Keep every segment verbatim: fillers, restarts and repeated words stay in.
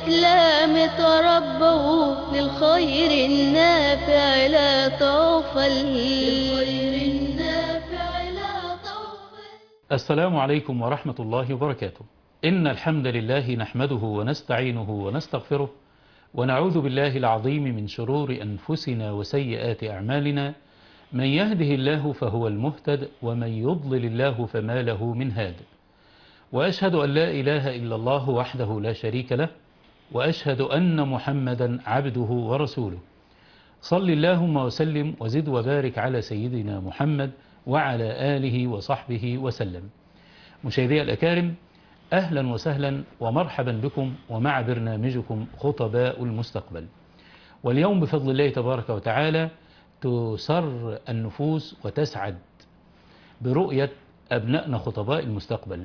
الإسلام تربوا للخير النافع لا تغفل. السلام عليكم ورحمة الله وبركاته. إن الحمد لله نحمده ونستعينه ونستغفره ونعوذ بالله العظيم من شرور أنفسنا وسيئات أعمالنا. من يهده الله فهو المهتد ومن يضلل الله فما له من هاد. وأشهد أن لا إله إلا الله وحده لا شريك له، وأشهد أن محمدا عبده ورسوله. صل اللهم وسلم وزد وبارك على سيدنا محمد وعلى آله وصحبه وسلم. مشاهدي الأكارم، أهلا وسهلا ومرحبا بكم ومع برنامجكم خطباء المستقبل. واليوم بفضل الله تبارك وتعالى تسر النفوس وتسعد برؤية أبنائنا خطباء المستقبل.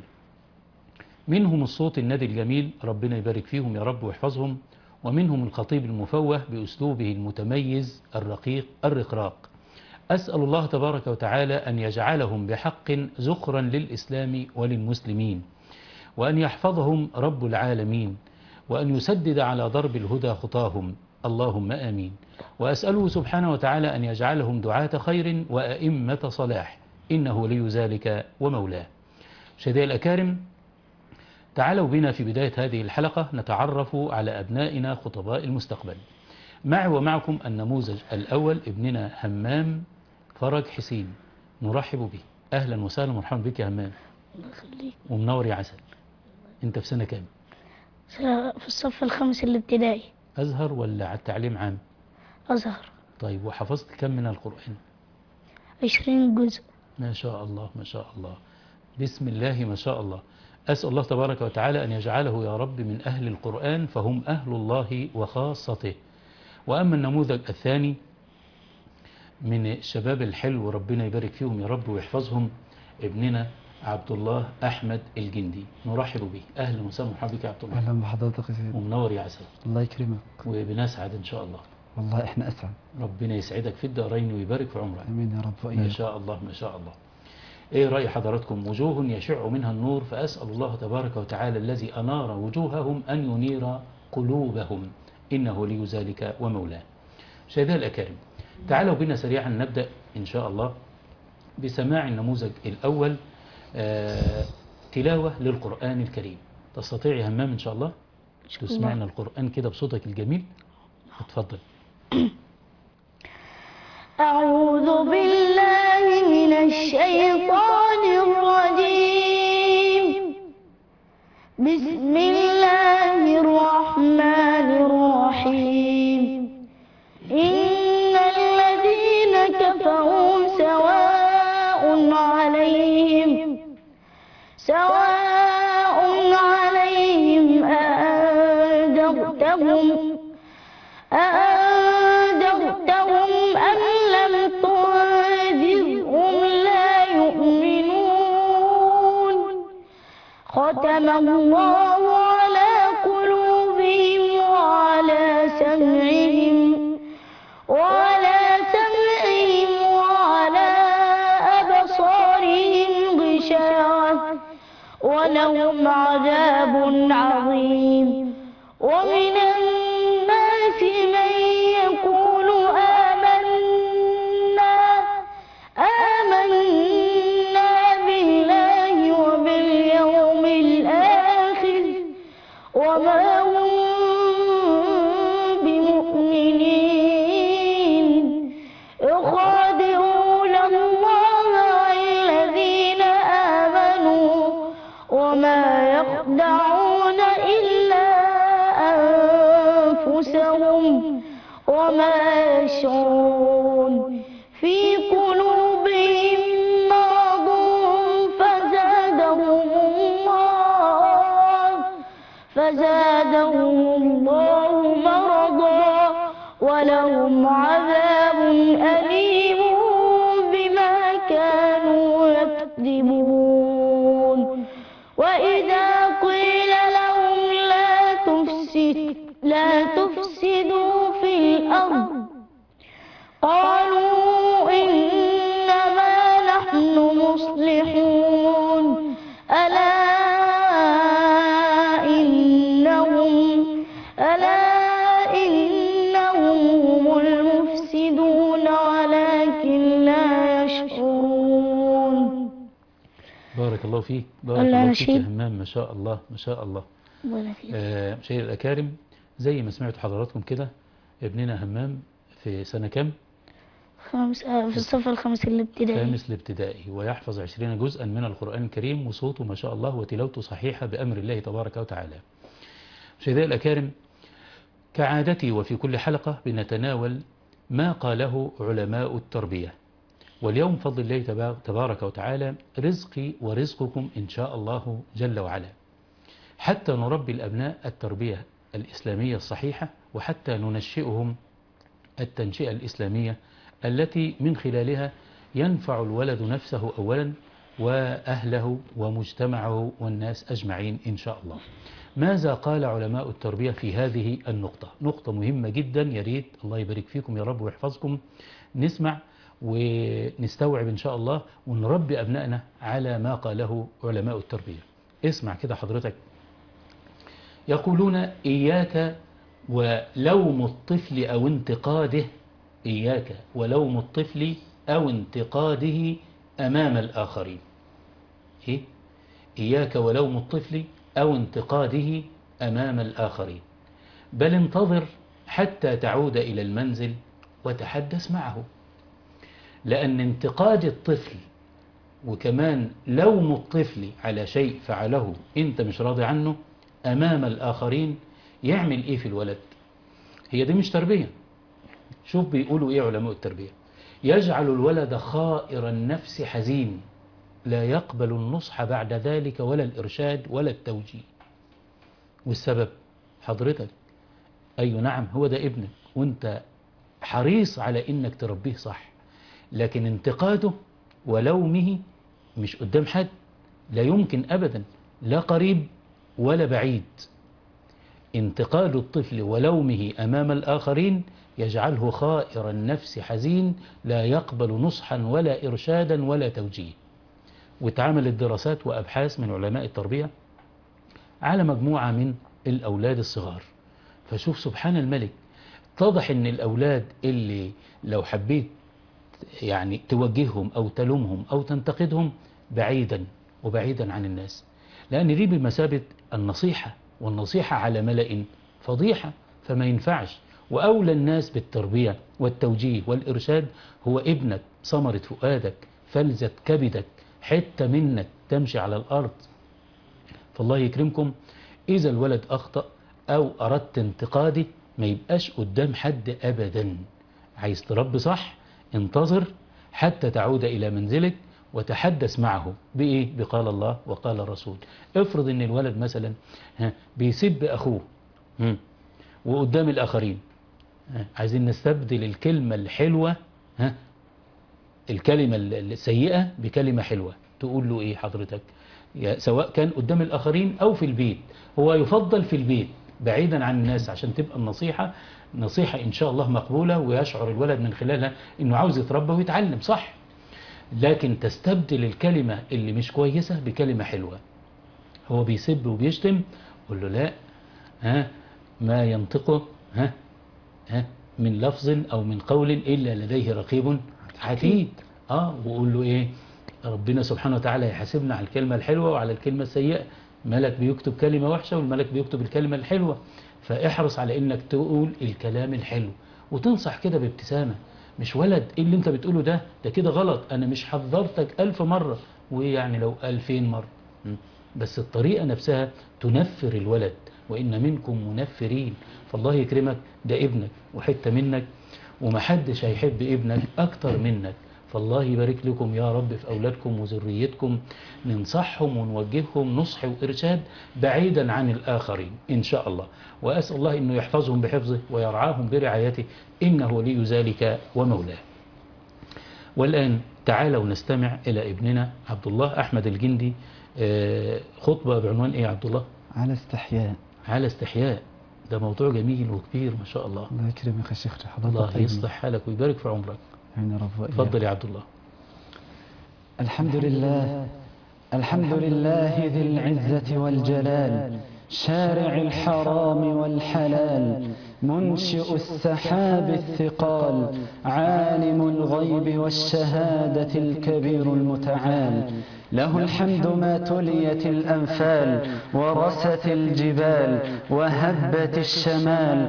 منهم الصوت النادي الجميل، ربنا يبارك فيهم يا رب ويحفظهم، ومنهم الخطيب المفوه بأسلوبه المتميز الرقيق الرقراق. أسأل الله تبارك وتعالى أن يجعلهم بحق زخرا للإسلام وللمسلمين، وأن يحفظهم رب العالمين، وأن يسدد على ضرب الهدى خطاهم، اللهم آمين. وأسأله سبحانه وتعالى أن يجعلهم دعاة خير وأئمة صلاح، إنه لي ذلك ومولاه. مشاهدي الأكارم، تعالوا بنا في بداية هذه الحلقة نتعرف على أبنائنا خطباء المستقبل. معي ومعكم النموذج الأول، ابننا همام فرج حسين، نرحب به. أهلا وسهلا ومرحبا بك يا همام. الله يخليك. ومنور يا عسل. أنت في سنة كام؟ في الصف الخامس الابتدائي. أزهر ولا على التعليم عام؟ أزهر. طيب، وحفظت كم من القرآن؟ عشرين جزء. ما شاء الله ما شاء الله، بسم الله ما شاء الله. أسأل الله تبارك وتعالى أن يجعله يا رب من أهل القرآن، فهم أهل الله وخاصته. وأما النموذج الثاني من الشباب الحلو، ربنا يبارك فيهم يا رب ويحفظهم، ابننا عبد الله أحمد الجندي، نرحب به. أهلا وسهلا ومرحبا بك يا عبد الله. أهلا بحضرتك يا سيدي. ومنور يا عسل. الله يكرمك. وبنسعد إن شاء الله. والله إحنا أسعد. ربنا يسعدك في الدارين ويبارك في عمرك. آمين يا رب وإياك. ما شاء الله ما شاء الله. إيه رأي حضراتكم؟ وجوه يشع منها النور، فأسأل الله تبارك وتعالى الذي أنار وجوههم أن ينير قلوبهم، إنه لي ذلك ومولاه. مشاهدينا الأكارم، تعالوا بنا سريعا نبدأ إن شاء الله بسماع النموذج الأول، آه تلاوة للقرآن الكريم. تستطيع يا همام إن شاء الله تسمعنا القرآن كده بصوتك الجميل؟ اتفضل. أعوذ بالله من الشيطان الرجيم. بسم الله الرحمن الرحيم. إن الذين كفروا سواء عليهم سواء عليهم أأنذرتهم أأنذرتهم أم لم تنذرهم لا يؤمنون. ختم الله على قلوبهم وعلى سمعهم وعلى سمعهم وعلى أبصارهم غشاوة ولهم عذاب عظيم. ومن الناس من يقول آمنا آمنا بالله وباليوم الآخر وما هم بمؤمنين، يخادعون الله والذين آمنوا وما يخدعون إلا أنفسهم وما يشعرون. في قلوبهم مرض فزادهم الله فزادهم الله مرضا ولهم عذاب أليم بما كانوا يكذبون. وإذا قيل لهم لا تفسد لا تفسدوا في الأرض قالوا إنما نحن مصلحون. ألا إنهم فيك، بارك الله الله فيك يا نشيد. همام، ما شاء الله ما شاء الله. ولا فيه. آه مشاهير الأكارم، زي ما سمعتوا حضراتكم كده، ابننا همام في سنة كم؟ خامس آه في الصف الخامس الابتدائي. خامس الابتدائي، ويحفظ عشرين جزءا من القرآن الكريم، وصوته ما شاء الله وتلاوته صحيحة بأمر الله تبارك وتعالى. مشاهير الأكارم، كعادتي وفي كل حلقة بنتناول ما قاله علماء التربية، واليوم فضل الله تبارك وتعالى رزقي ورزقكم إن شاء الله جل وعلا، حتى نربي الأبناء التربية الإسلامية الصحيحة، وحتى ننشئهم التنشئة الإسلامية التي من خلالها ينفع الولد نفسه أولا وأهله ومجتمعه والناس أجمعين إن شاء الله. ماذا قال علماء التربية في هذه النقطة؟ نقطة مهمة جدا، يريد الله يبارك فيكم يا رب ويحفظكم نسمع ونستوعب إن شاء الله، ونربي أبنائنا على ما قاله علماء التربية. اسمع كده حضرتك، يقولون إياك ولوم الطفل أو انتقاده، إياك ولوم الطفل أو انتقاده أمام الآخرين. إيه؟ إياك ولوم الطفل أو انتقاده أمام الآخرين، بل انتظر حتى تعود إلى المنزل وتحدث معه. لأن انتقاد الطفل وكمان لوم الطفل على شيء فعله أنت مش راضي عنه أمام الآخرين يعمل إيه في الولد؟ هي دي مش تربية. شوف بيقولوا إيه علماء التربية، يجعل الولد خائر النفس حزين، لا يقبل النصح بعد ذلك ولا الإرشاد ولا التوجيه. والسبب حضرتك، أيوة نعم هو ده ابنك وانت حريص على إنك تربيه صح، لكن انتقاده ولومه مش قدام حد، لا يمكن أبدا، لا قريب ولا بعيد. انتقاد الطفل ولومه أمام الآخرين يجعله خائر النفس حزين، لا يقبل نصحا ولا إرشادا ولا توجيه. واتعملت دراسات وأبحاث من علماء التربية على مجموعة من الأولاد الصغار، فشوف سبحان الملك، اتضح ان الأولاد اللي لو حبيت يعني توجههم أو تلومهم أو تنتقدهم بعيدا وبعيدا عن الناس، لأن دي بمثابة النصيحة، والنصيحة على ملأ فضيحة، فما ينفعش. وأولى الناس بالتربية والتوجيه والإرشاد هو ابنك، ثمرة فؤادك، فلذة كبدك، حتة منك تمشي على الأرض. فالله يكرمكم، إذا الولد أخطأ أو أردت انتقادي ما يبقاش قدام حد أبدا. عايز تربي صح، انتظر حتى تعود إلى منزلك وتحدث معه بإيه؟ بقال الله وقال الرسول. افرض ان الولد مثلا بيسب أخوه وقدام الآخرين، عايزين نستبدل الكلمة الحلوة، الكلمة السيئة بكلمة حلوة. تقول له إيه حضرتك؟ سواء كان قدام الآخرين أو في البيت، هو يفضل في البيت بعيدا عن الناس، عشان تبقى النصيحة نصيحة إن شاء الله مقبولة، ويشعر الولد من خلالها إنه عاوز يتربى ويتعلم صح. لكن تستبدل الكلمة اللي مش كويسة بكلمة حلوة. هو بيسب وبيشتم، قول له لا، ها ما ينطقه ها ها من لفظ أو من قول إلا لديه رقيب عتيد. آه وقول له إيه؟ ربنا سبحانه وتعالى يحاسبنا على الكلمة الحلوة وعلى الكلمة السيئة. ملك بيكتب كلمة وحشة والملك بيكتب الكلمة الحلوة، فاحرص على إنك تقول الكلام الحلو وتنصح كده بابتسامة. مش ولد إيه اللي انت بتقوله ده ده كده غلط، أنا مش حذرتك ألف مرة، ويعني لو ألفين مرة، بس الطريقة نفسها تنفر الولد، وإن منكم منفرين. فالله يكرمك، ده ابنك وحتة منك، ومحدش هيحب ابنك أكتر منك. فالله يبارك لكم يا رب في أولادكم وذريتكم، ننصحهم ونوجههم نصح وإرشاد بعيدا عن الآخرين إن شاء الله. وأسأل الله أنه يحفظهم بحفظه ويرعاهم برعايته، إنه ولي ذلك ومولاه. والآن تعالوا نستمع إلى ابننا عبد الله أحمد الجندي، خطبة بعنوان إيه يا عبد الله؟ على استحياء. على استحياء. ده موضوع جميل وكبير ما شاء الله. الله يكرمك يا شيخ حضرتك. الله يصلح حالك ويبارك في عمرك. يا رب. تفضل يا عبد الله. الحمد لله، الحمد لله ذي العزة والجلال، شارع الحرام والحلال، منشئ السحاب الثقال، عالم الغيب والشهادة الكبير المتعال، له الحمد ما تليت الأنفال ورست الجبال وهبت الشمال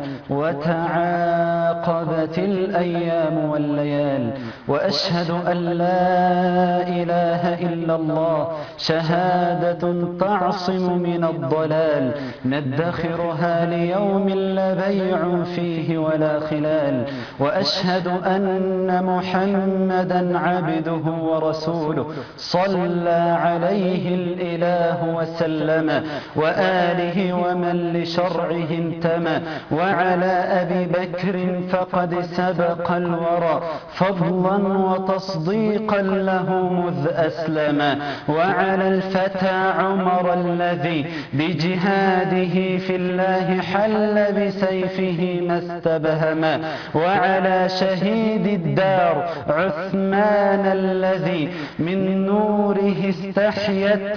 وتعاقبت الأيام والليال، وأشهد أن لا إله إلا الله شهادة تعصم من الضلال ندخرها ليوم لا بيع فيه ولا خلال، وأشهد أن محمدا عبده ورسوله صلى عليه الإله وسلم، وآله ومن لشرعه انتمى، وعلى أبي بكر فقد سبق الورى فضلا وتصديقا له مذ أسلم، وعلى الفتى عمر الذي بجهاده في الله حل بسيفه ما استبهم، وعلى شهيد الدار عثمان الذي من نوره استحيت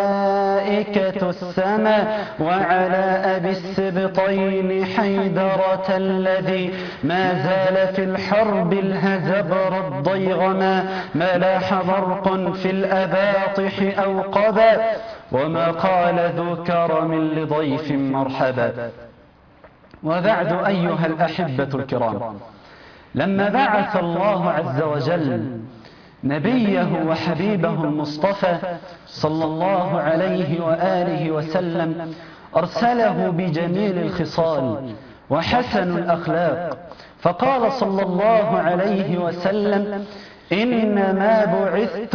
ملائكة السماء، وعلى أبي السبطين حيدرة الذي ما زال في الحرب الهزبر الضيغما، ما لاح برق في الأباطح أو قبا، وما قال ذو كرم لضيف مرحبا. وبعد أيها الأحبة الكرام، لما بعث الله عز وجل نبيه وحبيبه المصطفى صلى الله عليه وآله وسلم أرسله بجميل الخصال وحسن الأخلاق، فقال صلى الله عليه وسلم: إنما بعثت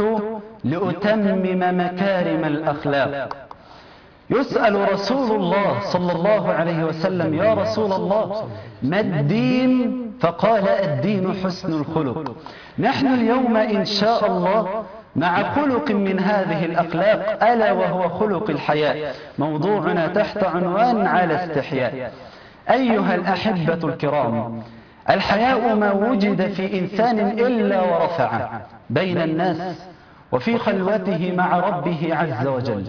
لأتمم مكارم الأخلاق. يسأل رسول الله صلى الله عليه وسلم: يا رسول الله ما الدين؟ فقال: الدين حسن الخلق. نحن اليوم إن شاء الله مع خلق من هذه الأخلاق، ألا وهو خلق الحياء، موضوعنا تحت عنوان على استحياء. أيها الأحبة الكرام، الحياء ما وجد في إنسان إلا ورفعه بين الناس وفي خلوته مع ربه عز وجل.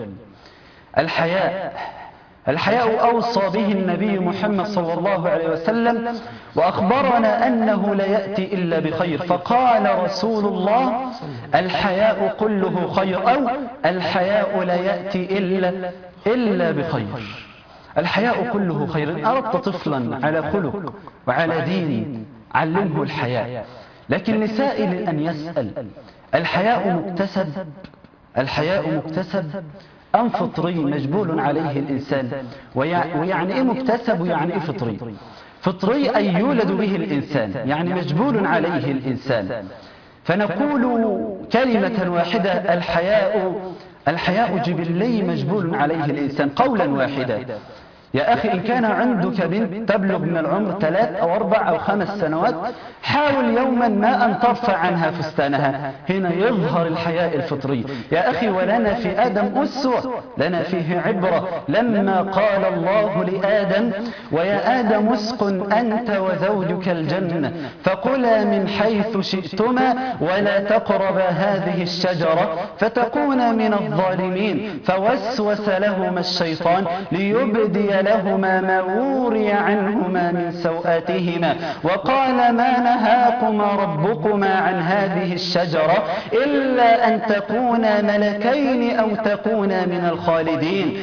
الحياء الحياء أوصى به النبي محمد صلى الله عليه وسلم، وأخبرنا أنه لا يأتي إلا بخير، فقال رسول الله: الحياء كله خير، أو الحياء لا يأتي إلا, إلا بخير. الحياء كله خير. إن أردت طفلا على خلق وعلى دين علمه الحياء، لكن لسائل أن يسأل: الحياء مكتسب الحياء مكتسب أم فطري مجبول عليه الإنسان؟ ويعني إيه مكتسب ويعني إيه فطري؟ فطري أي يولد به الإنسان، يعني مجبول عليه الإنسان. فنقول كلمة واحدة: الحياء الحياء جبلي مجبول عليه الإنسان، قولا واحدا. يا أخي، إن كان عندك بنت تبلغ من العمر ثلاث أو أربع أو خمس سنوات، حاول يوما ما أن ترفع عنها فستانها، هنا يظهر الحياء الفطري. يا أخي، ولنا في آدم أسوة، لنا فيه عبرة، لما قال الله لآدم: ويا آدم اسكن أنت وزوجك الجنة فكلا من حيث شئتما ولا تقربا هذه الشجرة فتكونا من الظالمين. فوسوس لهما الشيطان ليبدي لهما ما وري عنهما من سوآتهما، وقال: ما نهاكما ربكما عن هذه الشجرة إلا أن تكونا ملكين أو تكونا من الخالدين.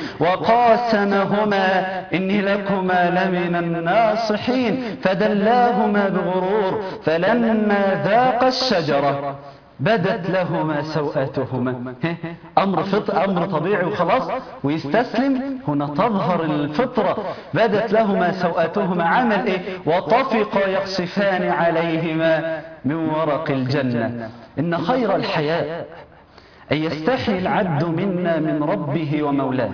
وقاسمهما: إني لكما لمن الناصحين. فدلاهما بغرور، فلما ذاقا الشجرة بدت لهما سوءاتهما. أمر فطر، أمر طبيعي وخلاص، ويستسلم. هنا تظهر الفطرة. بدت لهما سوءاتهما، عمل إيه؟ وطفقا يخصفان عليهما من ورق الجنة. إن خير الحياء أن يستحي العبد منا من ربه ومولاه.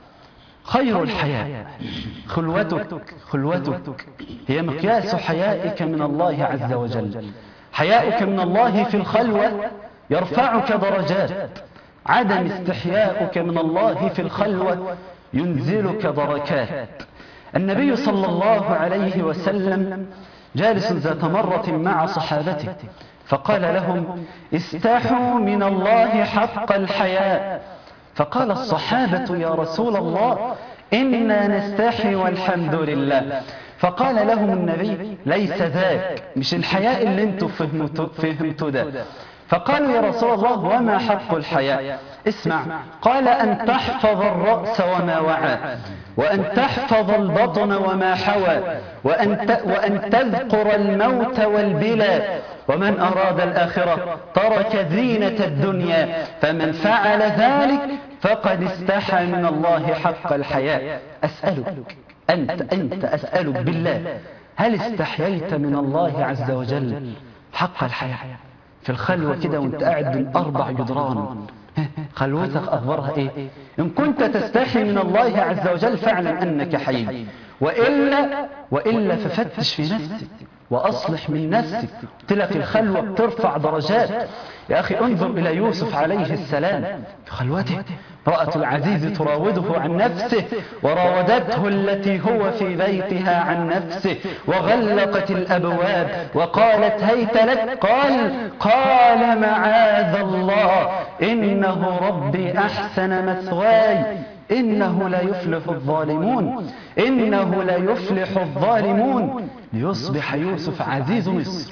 خير الحياء خلوتك خلوتك هي مقياس حيائك من الله عز وجل. حياؤك من الله في الخلوة يرفعك درجات، عدم استحياؤك من الله في الخلوة ينزلك دركات. النبي صلى الله عليه وسلم جالس ذات مرة مع صحابته، فقال لهم: استحوا من الله حق الحياء. فقال الصحابة: يا رسول الله إنا نستحي والحمد لله. فقال لهم النبي: ليس ذاك، مش الحياء اللي انتم فهمتوا ده، فقالوا يا رسول الله وما حق الحياء؟ اسمع، قال أن تحفظ الرأس وما وعى، وأن تحفظ البطن وما حوى، وأن, وأن تذكر الموت والبلى، ومن أراد الآخرة ترك زينة الدنيا، فمن فعل ذلك فقد استحى من الله حق الحياء. أسألك أنت, أنت أسألك بالله، هل استحييت من الله عز وجل حق الحياء في الخلوة كده وانت قاعد بين أربع جدران؟ خلوتك أخبارها إيه؟ إن كنت تستحي من الله عز وجل فاعلم أنك حي، وإلا, وإلا ففتش في نفسك وأصلح من نفسك. تلك الخلوة بترفع درجات يا أخي. انظر إلى يوسف عليه السلام في خلوته، امرأة العزيز تراوده عن نفسه، وراودته التي هو في بيتها عن نفسه، وغلقت الأبواب وقالت هيت لك، قال قال معاذ الله إنه ربي أحسن مثواي إنه لا يفلح الظالمون، إنه لا يفلح الظالمون. ليصبح يوسف عزيز مصر.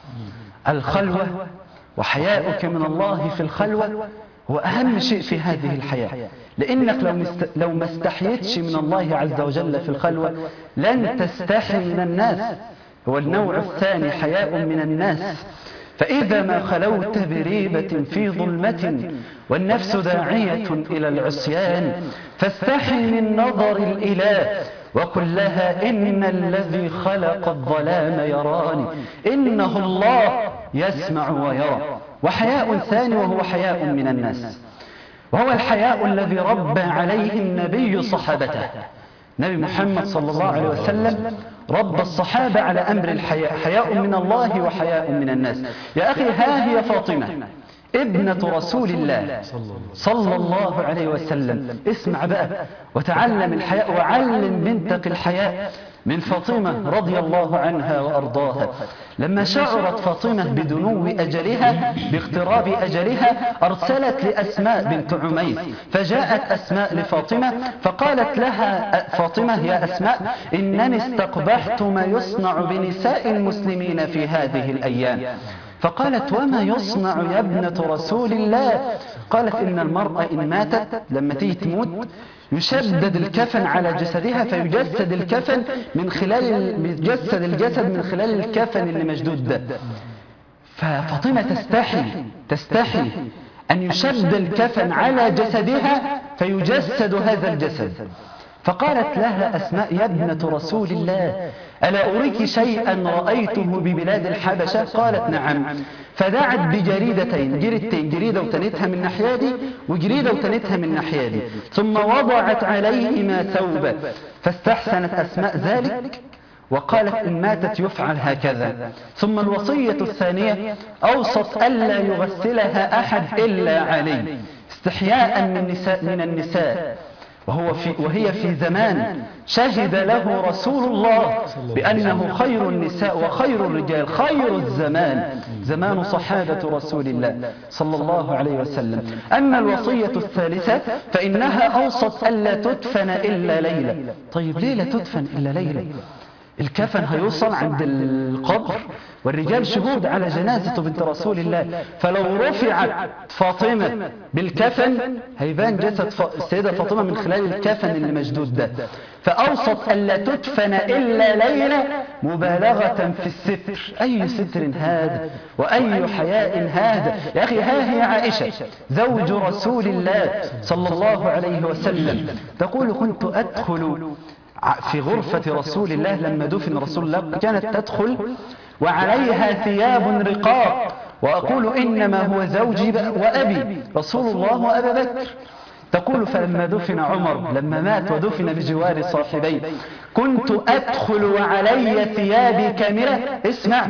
الخلوة وحياؤك من الله في الخلوة هو أهم شيء في هذه الحياة، لأنك لو, مست... لو ما استحيتش من الله عز وجل في الخلوة لن تستحي من الناس. هو النوع الثاني حياء من الناس. فإذا ما خلوت بريبة في ظلمة والنفس داعية إلى العصيان فاستحي من نظر الإله وقل لها إن الذي خلق الظلام يراني إنه الله يسمع ويرى. وحياء ثاني وهو حياء من الناس، وهو الحياء الذي ربى عليه النبي صحابته. نبي محمد صلى الله عليه وسلم رب الصحابة على أمر الحياء، حياء من الله وحياء من الناس. يا أخي ها هي فاطمة ابنة رسول الله صلى الله عليه وسلم. اسمع بقى وتعلم الحياء وعلم بنتك الحياء من فاطمة رضي الله عنها وأرضاها. لما شعرت فاطمة بدنو أجلها باقتراب أجلها أرسلت لأسماء بنت عميس، فجاءت أسماء لفاطمة فقالت لها فاطمة يا أسماء إنني استقبحت ما يصنع بنساء المسلمين في هذه الأيام. فقالت وما يصنع يا ابنة رسول الله؟ قالت إن المرأة إن ماتت لما تيجي تموت يشدد الكفن على جسدها فيجسد الكفن من خلال يجسد الجسد من خلال الكفن اللي مشدود ده. ففاطمة تستحي تستحي أن يشد الكفن على جسدها فيجسد هذا الجسد. فقالت لها أسماء يا ابنة رسول الله ألا أريك شيئا رأيته ببلاد الحبشة؟ قالت نعم. فدعت بجريدتين جريدتين جريدة وتنتها من ناحية دي وجريدة وتنتها من ناحية دي، ثم وضعت عليهما ثوبا فاستحسنت أسماء ذلك وقالت إن ماتت يفعل هكذا. ثم الوصية الثانية أوصت ألا يغسلها أحد إلا علي استحياء من, نساء من النساء، وهو في وهي في زمان شهد له رسول الله بأنه خير النساء وخير الرجال، خير الزمان زمان صحابة رسول الله صلى الله عليه وسلم. أما الوصية الثالثة فإنها أوصت ألا تدفن إلا ليلة. طيب ليه لا تدفن إلا ليلة؟ الكفن هيوصل عند القبر والرجال شهود على جنازة بنت رسول الله، فلو رفعت فاطمة بالكفن هيبان جسد السيدة فاطمة من خلال الكفن اللي مشدود ده. فأوصت ألا تدفن إلا ليلة مبالغة في الستر. أي ستر هذا وأي حياء هذا يا أخي. ها هي عائشة زوج رسول الله صلى الله عليه وسلم تقول كنت أدخل في غرفة رسول الله لما دفن رسول الله، كانت تدخل وعليها ثياب رقاق وأقول إنما هو زوجي وأبي رسول الله وأبا بكر. تقول فلما دفن عمر لما مات ودفن بجوار صاحبيه كنت أدخل وعلي ثيابي كاملة، اسمع،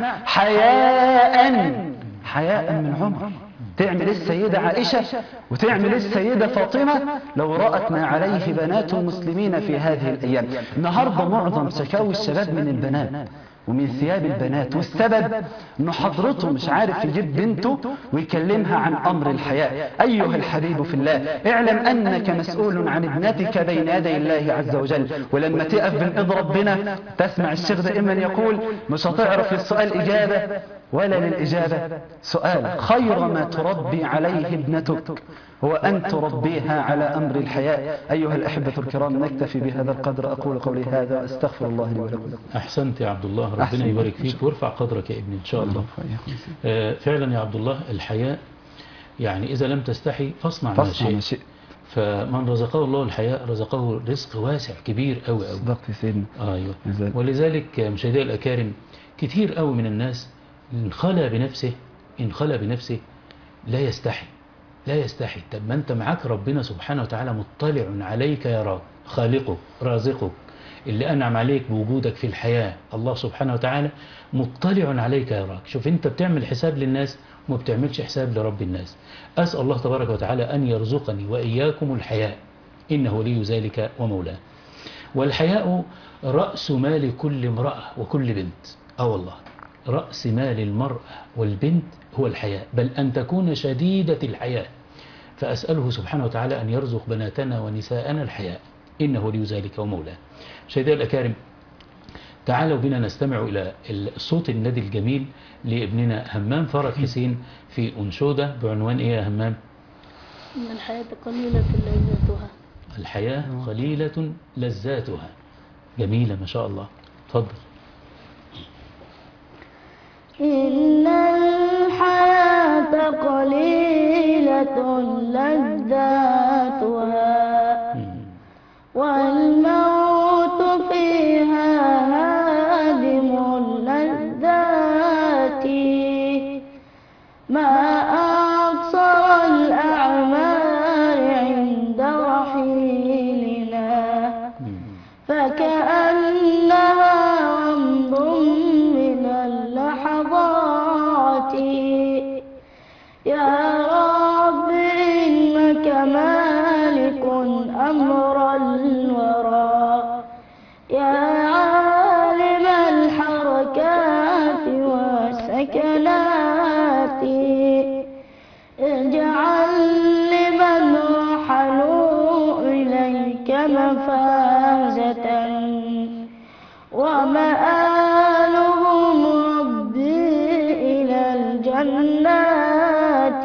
حياء حياء من عمر. تعمل السيدة عائشة وتعمل السيدة فاطمة لو رأت ما عليه بنات المسلمين في هذه الأيام. النهاردة معظم شكاوي الشباب من البنات ومن ثياب البنات، والسبب أنه حضرته مش عارف يجيب بنته ويكلمها عن أمر الحياة. أيها الحبيب في الله اعلم أنك مسؤول عن ابنتك بين يدي الله عز وجل، ولما تقف بين إيد ربنا تسمع الشيخ دائما يقول مش هتعرف السؤال إجابة ولا للإجابة سؤال. خير ما تربي عليه ابنتك هو أن تربيها على أمر الحياء. أيها الأحبة الكرام، نكتفي بهذا القدر. أقول قولي هذا أستغفر الله لي ولكم. أحسنت يا عبد الله، ربنا يبارك فيك ويرفع قدرك يا ابني إن شاء الله. آه فعلا يا عبد الله، الحياء يعني إذا لم تستحي فاصنع ما شئت. فمن رزقه الله الحياء رزقه رزق واسع كبير قوي قوي. صدقت يا سيدنا. ايوه. ولذلك مشاهدي الاكارم، كتير قوي من الناس انخلى بنفسه انخلى بنفسه لا يستحي لا يستحي. طب ما انت معاك ربنا سبحانه وتعالى مطلع عليك يراك، خالقك رازقك اللي انعم عليك بوجودك في الحياة. الله سبحانه وتعالى مطلع عليك يراك. شوف انت بتعمل حساب للناس وما بتعملش حساب لرب الناس. أسأل الله تبارك وتعالى أن يرزقني وإياكم الحياء، إنه لي ذلك ومولاه. والحياء رأس مال كل امرأة وكل بنت. آه والله، رأس مال المرأة والبنت هو الحياء، بل أن تكون شديدة الحياء. فأسأله سبحانه وتعالى أن يرزق بناتنا ونساءنا الحياء، إنه لي ذلك ومولاه. مشاهدينا الأكارم، تعالوا بنا نستمع إلى الصوت الندي الجميل لابننا همام فرج حسين في أنشودة بعنوان إيه يا همام؟ إن الحياة قليلة لذاتها. الحياة قليلة لذاتها. جميلة ما شاء الله. تفضل. إن الحياة قليلة لذاتها والموت فيها هادم اللذات. ما أقصر الأعمار عند رحيلنا فكأنها رمض من اللحظات. يا رب إنك مالك أمر الورى يا عالم الحركات والسكنات. اجعل لمن رحلوا إليك مفازة ومآلهم ربي إلى الجنات.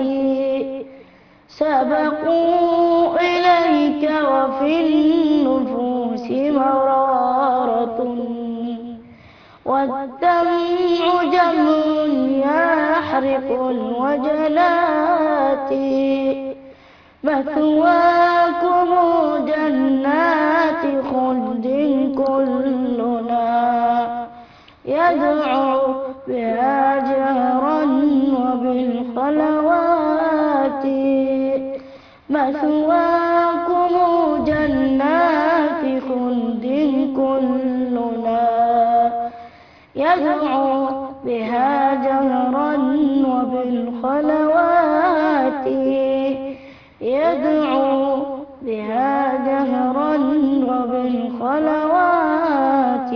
سبقوا إليك وفي النفوس مرارة والدمع جمع يحرق الوجلات. مثواكم جنات خلد كلنا يدعو بها جهرا وبالخلوات. مثواكم جنات خلد كلنا يدعو بها جهرا وبالخلوات. يدعو بها جهرا وبالخلوات.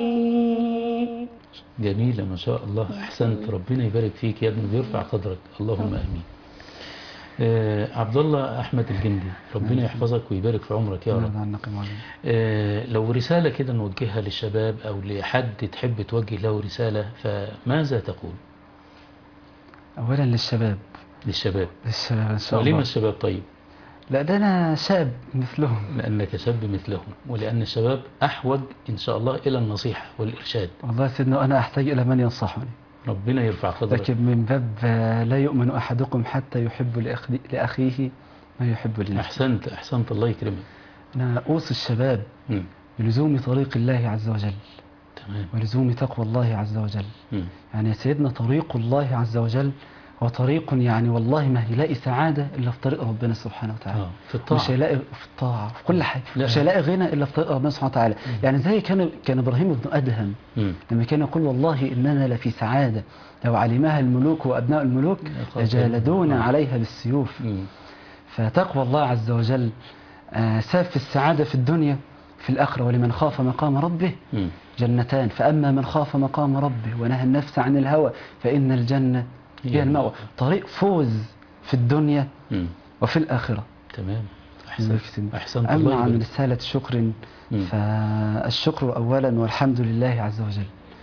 جميلة ما شاء الله. أحسنت، ربنا يبارك فيك يا ابني ويرفع قدرك، اللهم آمين. آه عبد الله أحمد الجندي، ربنا يحفظك ويبارك في عمرك يا رب. آه لو رسالة كده نوجهها للشباب أو لحد تحب توجه له رسالة، فماذا تقول؟ أولا للشباب للشباب للشباب إن شاء الله. ولما الشباب طيب؟ لا ده أنا شاب مثلهم. لأنك شاب مثلهم، ولأن الشباب أحوج إن شاء الله إلى النصيحة والإرشاد. والله سيدنا أنا أحتاج إلى من ينصحني. ربنا يرفع قدرك. لكن من باب لا يؤمن أحدكم حتى يحب لأخيه ما يحب لنفسه. أحسنت أحسنت، الله يكرمك. أنا أوصي الشباب م. بلزوم طريق الله عز وجل. تمام. ولزوم تقوى الله عز وجل. م. يعني يا سيدنا طريق الله عز وجل هو طريق يعني والله ما هيلاقي سعادة إلا في طريق ربنا سبحانه وتعالى. آه. في الطاعة. مش هيلاقي في الطاعة في كل حاجة. لا. مش هيلاقي غنى إلا في طريق ربنا سبحانه وتعالى. م. يعني زي كان كان إبراهيم بن أدهم م. لما كان يقول والله إننا لفي سعادة لو علمها الملوك وأبناء الملوك لجالدونا عليها بالسيوف. م. فتقوى الله عز وجل سبب في السعادة في الدنيا في الآخرة. ولمن خاف مقام ربه م. جنتان فأما من خاف مقام ربه ونهى النفس عن الهوى فإن الجنة هي المأوى. طريق فوز في الدنيا م. وفي الآخرة. تمام. أحسنت أحسنت. أما عن رسالة شكر فالشكر أولا والحمد لله عز وجل،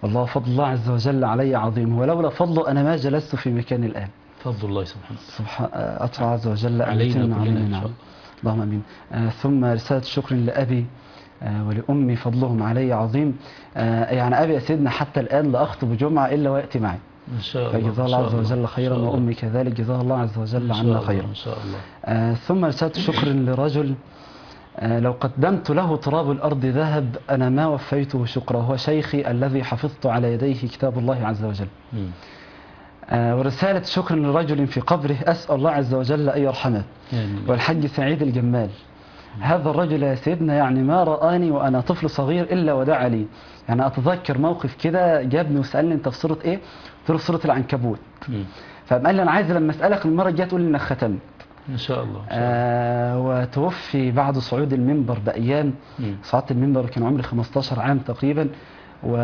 والله فضل الله عز وجل علي عظيم، ولولا فضله أنا ما جلست في مكاني الآن. فضل الله سبحانه سبحان أطلع عز وجل أن علينا يتم كلنا علينا. إن شاء نعم. الله. اللهم امين. آه ثم رساله شكر لابي آه ولامي، فضلهم علي عظيم. آه يعني ابي يا سيدنا حتى الان لا اخطب جمعه الا وياتي معي، إن شاء الله. فجزاه الله عز وجل خيرا، وامي كذلك جزاها الله عز وجل عنا خيرا. إن شاء الله. آه ثم رساله شكر لرجل آه لو قدمت له تراب الارض ذهب انا ما وفيته شكره، هو شيخي الذي حفظت على يديه كتاب الله عز وجل. م. آه ورسالة شكر لرجل في قبره أسأل الله عز وجل أن يرحمه، والحج سعيد الجمال. هذا الرجل يا سيدنا يعني ما رآني وأنا طفل صغير إلا ودعا لي. يعني أتذكر موقف كده، جابني وسألني أنت في صورة إيه؟ قلت له في صورة العنكبوت. فقال لي أنا عايز لما أسألك المرة الجاية تقول لي إنك ختمت. إن شاء الله. آه وتوفي بعد صعود المنبر بأيام. صعدت المنبر كان عمري خمستاشر عام تقريبا، و...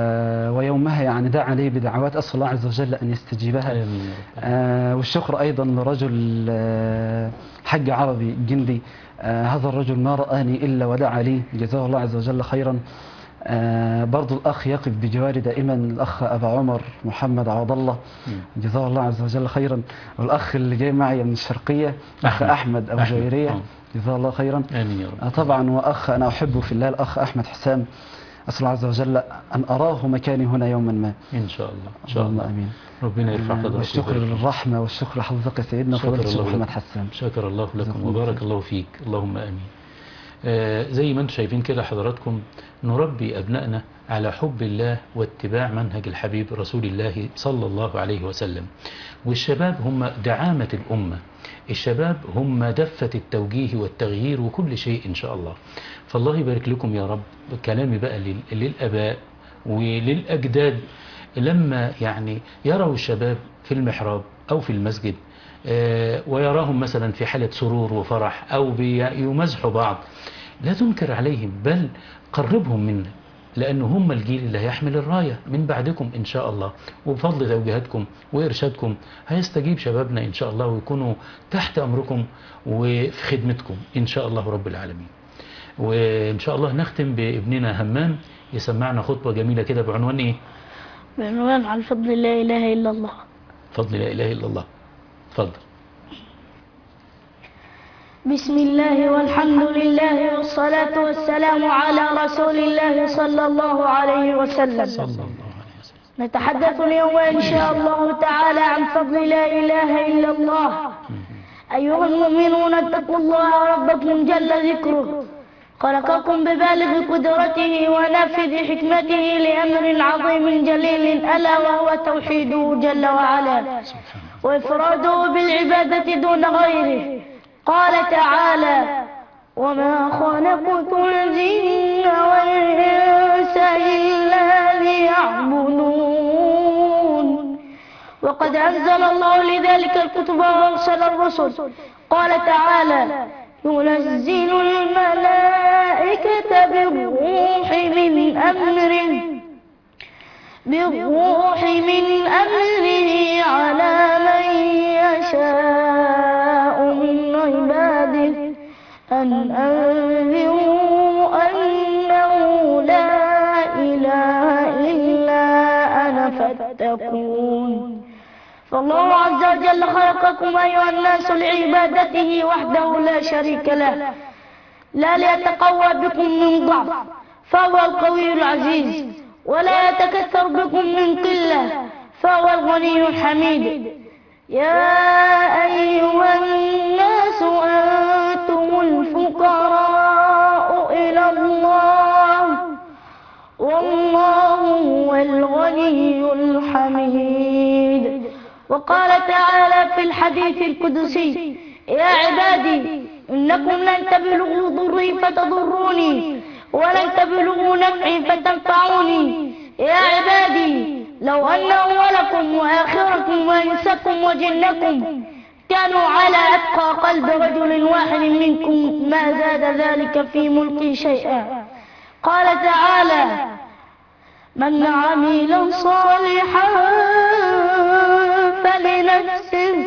ويومها يعني دعا لي بدعوات أسأل الله عز وجل أن يستجيبها. آه والشكر أيضا لرجل آه حج عربي جندي. آه هذا الرجل ما رآني إلا ودعا لي جزاه الله عز وجل خيرا. آه برضو الأخ يقف بجواري دائما، الأخ أبا عمر محمد عوض الله جزاه الله عز وجل خيرا. والأخ اللي جاي معي من الشرقية أخ أحمد أبو جويرية جزاه الله خيرا. آه طبعا وأخ أنا أحبه في الله الأخ أحمد حسام، أسأل الله عز وجل أن أراه مكاني هنا يوما ما إن شاء الله. إن شاء الله. أمين. ربنا يرفع قدرك. والشكر للرحمة والشكر لحضرتك سيدنا فضيلة الشيخ محمد حسان. شكر الله لكم وبارك الله فيك. اللهم آمين. آه زي ما انتم شايفين كده حضراتكم، نربي أبنائنا على حب الله واتباع منهج الحبيب رسول الله صلى الله عليه وسلم. والشباب هم دعامة الأمة، الشباب هم دفة التوجيه والتغيير وكل شيء إن شاء الله. فالله يبارك لكم يا رب. كلامي بقى للأباء وللأجداد، لما يعني يروا الشباب في المحراب أو في المسجد ويراهم مثلا في حالة سرور وفرح أو يمزحوا بعض، لا تنكر عليهم بل قربهم منا، لأنه هم الجيل اللي هيحمل الراية من بعدكم إن شاء الله. وبفضل توجيهاتكم وإرشادكم هيستجيب شبابنا إن شاء الله ويكونوا تحت أمركم وفي خدمتكم إن شاء الله رب العالمين. وإن شاء الله نختم بابننا همام يسمعنا خطبة جميلة كده بعنوان إيه؟ بعنوان عن فضل لا إله إلا الله. فضل لا إله إلا الله. تفضل. بسم الله والحمد لله والصلاة والسلام على رسول الله صلى الله عليه وسلم. صلى الله عليه وسلم. نتحدث اليوم إن شاء الله تعالى عن فضل لا إله إلا الله. أيها المؤمنون اتقوا الله ربكم جل ذكره، خلقكم ببالغ قدرته ونافذ حكمته لأمر عظيم جليل ألا وهو توحيده جل وعلا وإفراده بالعبادة دون غيره. قال تعالى: وما خلقت الجن والإنس إلا ليعبدون. وقد أنزل الله لذلك الكتب وأرسل الرسل. قال تعالى: ينزل الملائكة بالروح من أمره بالروح من أمره على من يشاء من عباده أن أنذروا أنه لا إله إلا أنا فاتقون. فالله عز وجل خلقكم أيها الناس لعبادته وحده لا شريك له، لا ليتقوى بكم من ضعف فهو القوي العزيز، ولا يتكثر بكم من قلة فهو الغني الحميد. يا أيها الناس أنتم الفقراء إلى الله والله هو الغني الحميد. وقال تعالى في الحديث القدسي: يا عبادي إنكم لن تبلغوا ضري فتضروني ولن تبلغوا نفعي فتنفعوني. يا عبادي لو أن أولكم وآخركم وإنسكم وجنكم كانوا على أتقى قلب رجل واحد منكم ما زاد ذلك في ملكي شيئا. قال تعالى: من عمل صالحا فلنفسه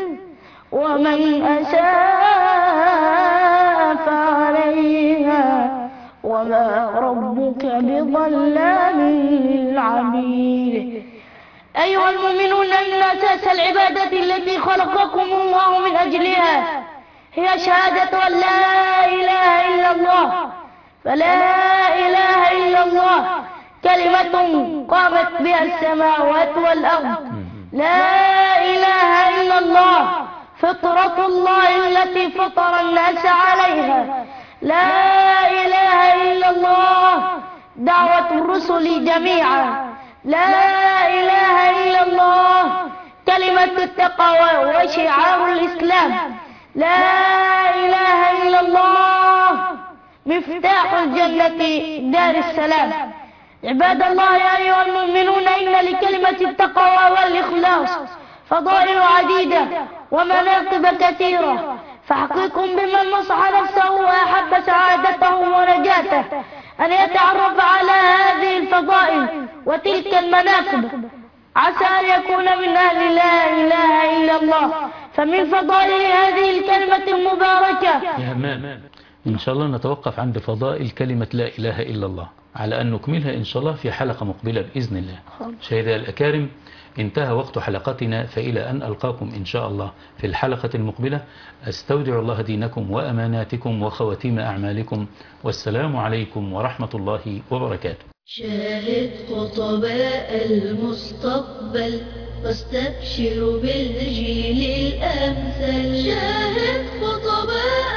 ومن أساء فعليها وما ربك بظلام للعبيد. أيها المؤمنون، إن أساس العبادة التي خلقكم الله من أجلها هي شهادة أن لا إله إلا الله، فلا إله إلا الله كلمة قامت بها السماوات والأرض. لا إله إلا الله فطرة الله التي فطر الناس عليها. لا إله إلا الله دعوة الرسل جميعا. لا إله إلا الله كلمة التقوى وشعار الإسلام. لا إله إلا الله مفتاح الجنة دار السلام. عباد الله يا أيها المؤمنون، إن لكلمة التقوى والإخلاص فضائل عديدة ومناقب كثيرة، فحقيق بمن نصح نفسه وأحب سعادته ونجاته أن يتعرف على هذه الفضائل وتلك المناقب، عسى أن يكون من أهل لا إله إلا الله. فمن فضائل هذه الكلمة المباركة يا أمان، إن شاء الله نتوقف عند فضائل كلمة لا إله إلا الله على أن نكملها إن شاء الله في حلقة مقبلة بإذن الله. مشاهدينا الأكارم، انتهى وقت حلقتنا، فإلى أن ألقاكم إن شاء الله في الحلقة المقبلة، أستودع الله دينكم وأماناتكم وخواتيم أعمالكم، والسلام عليكم ورحمة الله وبركاته. شاهد خطباء المستقبل واستبشر بالجيل الأمثل. شاهد خطباء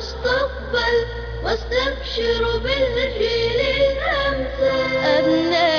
المستقبل واستبشر بالجيل الأمثل. أبناء